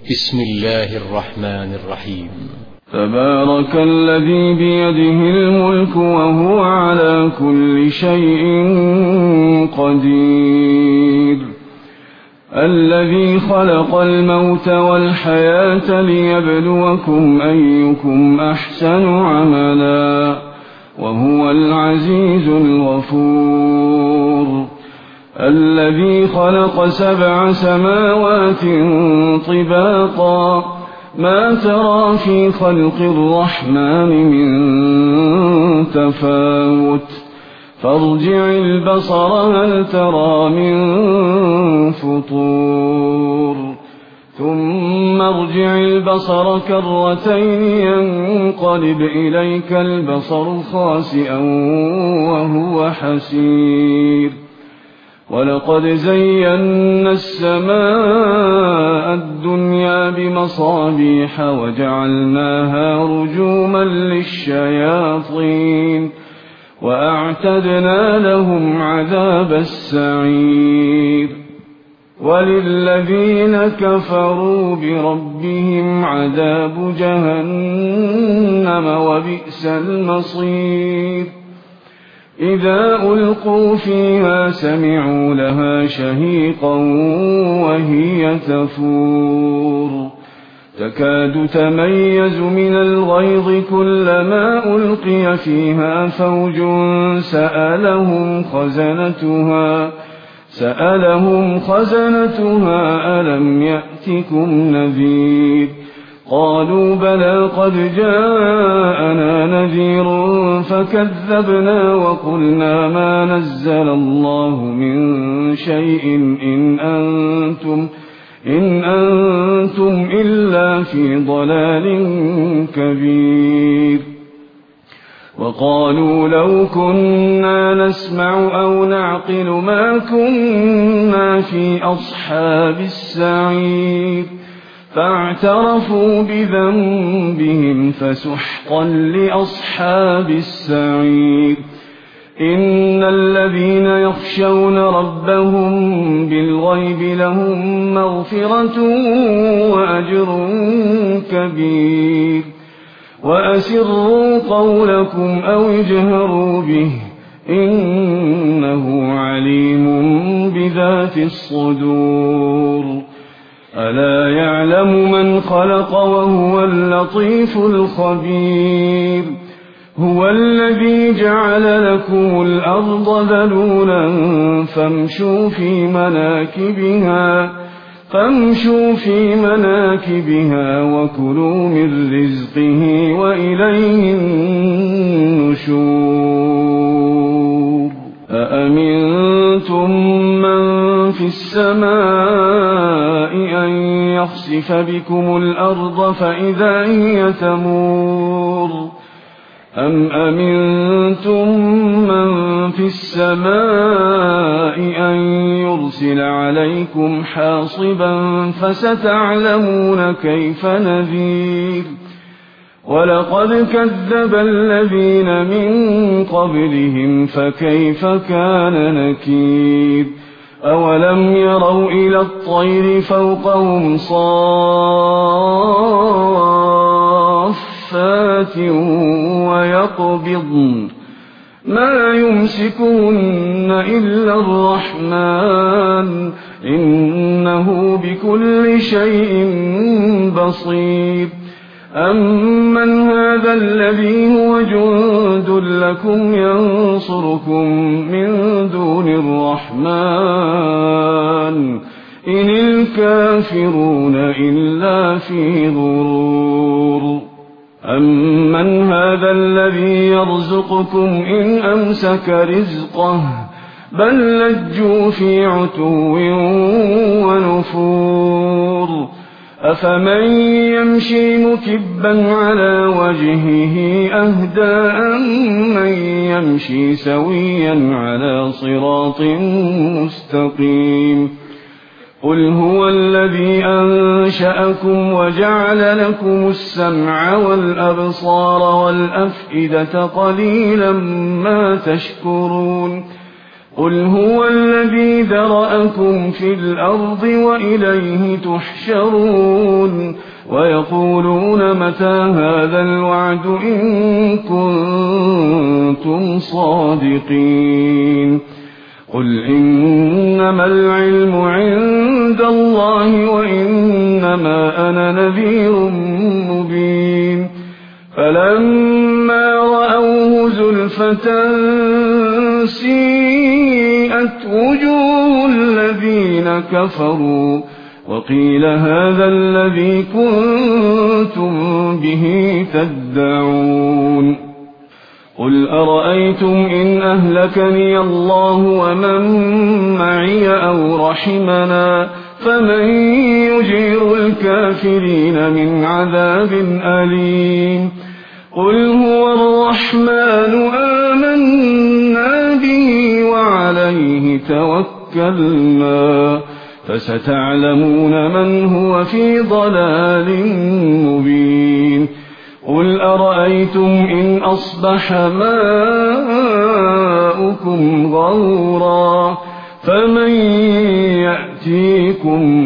بسم الله الرحمن الرحيم. تبارك الذي بيده الملك وهو على كل شيء قدير، الذي خلق الموت والحياة ليبلوكم أيكم أحسن عملا وهو العزيز الغفور، الذي خلق 7 سماوات طباقا ما ترى في خلق الرحمن من تفاوت فارجع البصر هل ترى من فطور ثم ارجع البصر كرتين ينقلب إليك البصر خاسئا وهو حسير، ولقد زينا السماء الدنيا بمصابيح وجعلناها رجوما للشياطين وأعتدنا لهم عذاب السعير، وللذين كفروا بربهم عذاب جهنم وبئس المصير، إذا ألقوا فيها سمعوا لها شهيقا وهي تفور تكاد تميز من الغيظ كلما ألقي فيها فوج سألهم خزنتها ألم يأتكم نذير، قالوا بلى قد جاءنا نذير فكذبنا وقلنا ما نزل الله من شيء إن أنتم إلا في ضلال كبير، وقالوا لو كنا نسمع أو نعقل ما كنا في أصحاب السعير، فاعترفوا بذنبهم فسحقا لأصحاب السعير، إن الذين يخشون ربهم بالغيب لهم مغفرة وأجر كبير، وأسروا قولكم أو اجهروا به إنه عليم بذات الصدور، ألا يعلم من خلق وهو اللطيف الخبير، هو الذي جعل لكم الأرض ذلولا فامشوا في مناكبها وكلوا من رزقه وإليه النشور، أأمنتم من في السماء أن يخسف بكم الأرض فإذا هي تمور، أم أمنتم من في السماء أن يرسل عليكم حاصبا فستعلمون كيف نذير، ولقد كذب الذين من قبلهم فكيف كان نكير، أولم يروا إلى الطير فوقهم صافات ويقبضن ما يمسكهن إلا الرحمن إنه بكل شيء بصير، أمن هذا الذي هو جند لكم ينصركم من دون الرحمن إن الكافرون إلا في غرور، أمن هذا الذي يرزقكم إن أمسك رزقه بل لجوا في عتو ونفور، أفمن يمشي مكبا على وجهه أهدى أمن يمشي سويا على صراط مستقيم، قل هو الذي أنشأكم وجعل لكم السمع والأبصار والأفئدة قليلا ما تشكرون، قل هو الذي ذرأكم في الأرض وإليه تحشرون ويقولون متى هذا الوعد إن كنتم صادقين قل إنما العلم عند الله وإنما أنا نذير مبين فلما رأوه زلفة سيئت وجوه الذين كفروا وقيل هذا الذي كنتم به تدعون قل أرأيتم إن أهلكني الله ومن معي أو رحمنا فمن يجير الكافرين من عذاب أليم قل هو الرحمن آمنا به وعليه توكلنا فستعلمون من هو في ضلال مبين قل أرأيتم إن أصبح ماؤكم غورا فمن يأتيكم